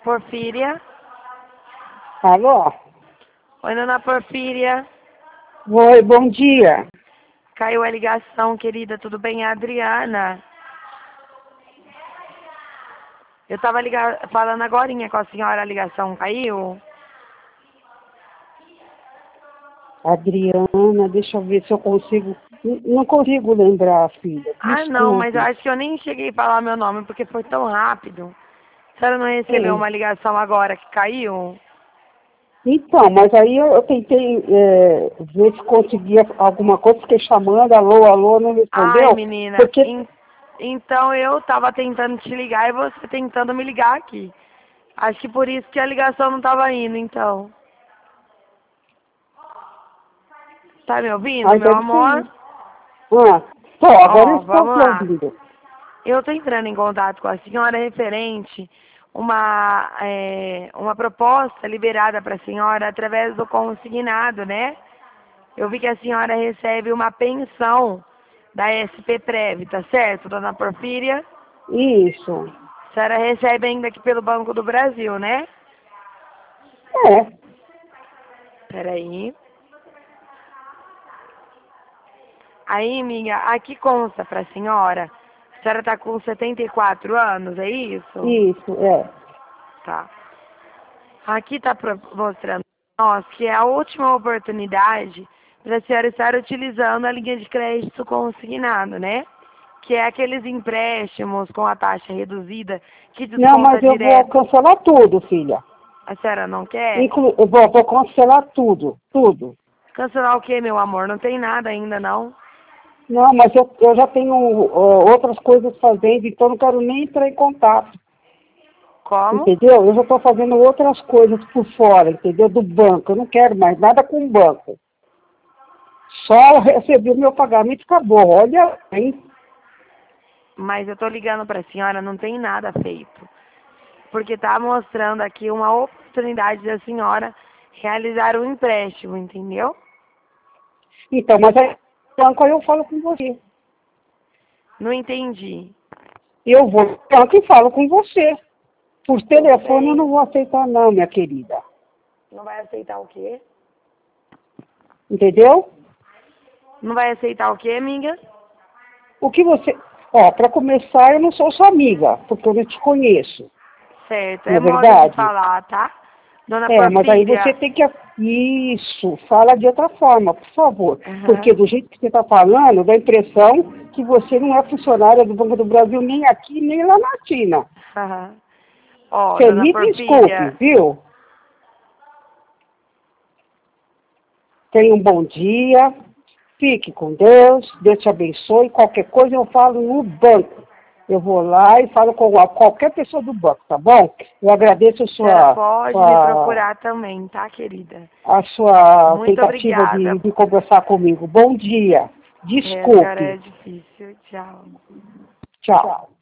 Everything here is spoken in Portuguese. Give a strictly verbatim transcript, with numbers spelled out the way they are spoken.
Porfíria. Alô? Oi, dona Porfíria. Oi, bom dia. Caiu a ligação, querida. Tudo bem? É a Adriana. Eu tava liga... falando agorinha com a senhora, a ligação caiu? Adriana, deixa eu ver se eu consigo... N- Não consigo lembrar, filha. Ah, não, mas eu Desculpe. acho que eu nem cheguei a falar meu nome, porque foi tão rápido. A senhora não recebeu É. uma ligação agora que caiu? Então, mas aí eu, eu tentei é, ver se conseguia alguma coisa, fiquei chamando, alô, alô, não Ai, respondeu, menina, porque... en- então eu tava tentando te ligar e você tentando me ligar aqui. Acho que por isso que a ligação não tava indo, então. Tá me ouvindo, Ai, meu deve ser amor? isso. Ah, tô, agora eu Ó, estou vamos te lá. ouvindo. Eu tô entrando em contato com a senhora referente uma, é, uma proposta liberada para a senhora através do consignado, né? Eu vi que a senhora recebe uma pensão da S P Prev, tá certo, dona Porfíria? Isso. A senhora recebe ainda aqui pelo Banco do Brasil, né? É. Peraí. Aí, minha, aqui consta pra senhora, a senhora tá com setenta e quatro anos, é isso? Isso, é. Tá. Aqui tá pro- mostrando pra nós que é a última oportunidade para a senhora estar utilizando a linha de crédito consignado, né? Que é aqueles empréstimos com a taxa reduzida que Não, desconta mas eu vou direto. cancelar tudo, filha. A senhora não quer? Inclu eu vou, vou cancelar tudo, tudo. Cancelar o quê, meu amor? Não tem nada ainda, não. Não, mas eu, eu já tenho ó, outras coisas fazendo, então não quero nem entrar em contato, Como? entendeu? Eu já estou fazendo outras coisas por fora, entendeu? Do banco, eu não quero mais nada com o banco. Só recebi o meu pagamento e acabou, olha, hein? Mas eu tô ligando pra senhora, não tem nada feito. Porque tá mostrando aqui uma oportunidade da senhora realizar um empréstimo, entendeu? Então, mas aí no banco aí eu falo com você. Não entendi. Eu vou no banco e falo com você. Por Tudo telefone eu bem. não vou aceitar não, minha querida. Não vai aceitar o quê? Entendeu? Não vai aceitar o quê, amiga? O que você... Ó, para começar, eu não sou sua amiga, porque eu não te conheço, Certo, não é é modo de verdade? falar, tá? Dona É, mas aí você Porfíria. tem que... Isso, fala de outra forma, por favor. Porque Aham. do jeito que você está falando, dá a impressão que você não é funcionária do Banco do Brasil nem aqui, nem lá na China. Aham. Ó, Você dona me desculpe, Porfíria. viu? Tenha um bom dia, fique com Deus, Deus te abençoe. Qualquer coisa eu falo no banco. Eu vou lá e falo com a- qualquer pessoa do banco, tá bom? Eu agradeço a A senhora sua, pode me sua, procurar também, tá, querida? a sua Muito tentativa de, obrigada. de conversar comigo. Bom dia. É, a senhora é Desculpe. difícil. Tchau. Tchau.